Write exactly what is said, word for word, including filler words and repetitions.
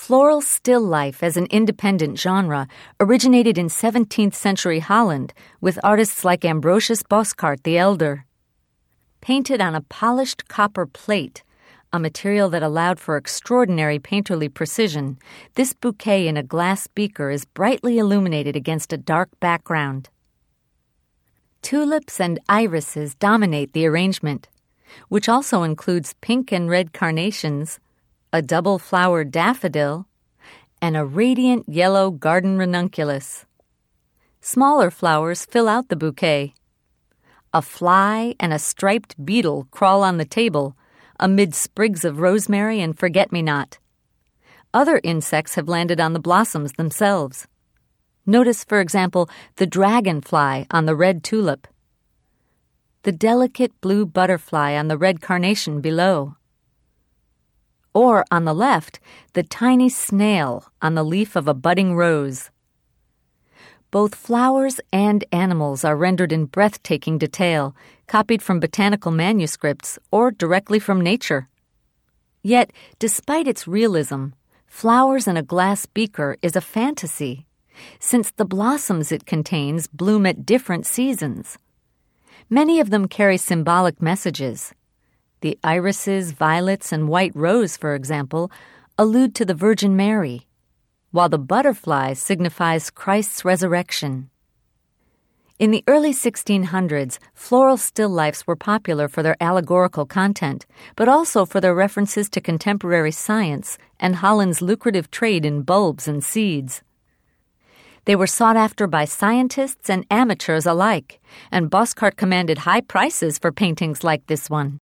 Floral still life as an independent genre originated in seventeenth century Holland with artists like Ambrosius Bosschaert the Elder. Painted on a polished copper plate, a material that allowed for extraordinary painterly precision, this bouquet in a glass beaker is brightly illuminated against a dark background. Tulips and irises dominate the arrangement, which also includes pink and red carnations, a double-flowered daffodil, and a radiant yellow garden ranunculus. Smaller flowers fill out the bouquet. A fly and a striped beetle crawl on the table, amid sprigs of rosemary and forget-me-not. Other insects have landed on the blossoms themselves. Notice, for example, the dragonfly on the red tulip, the delicate blue butterfly on the red carnation below, or, on the left, the tiny snail on the leaf of a budding rose. Both flowers and animals are rendered in breathtaking detail, copied from botanical manuscripts or directly from nature. Yet, despite its realism, Flowers in a Glass Beaker is a fantasy, since the blossoms it contains bloom at different seasons. Many of them carry symbolic messages. The irises, violets, and white rose, for example, allude to the Virgin Mary, while the butterfly signifies Christ's resurrection. In the early sixteen hundreds, floral still lifes were popular for their allegorical content, but also for their references to contemporary science and Holland's lucrative trade in bulbs and seeds. They were sought after by scientists and amateurs alike, and Bosschaert commanded high prices for paintings like this one.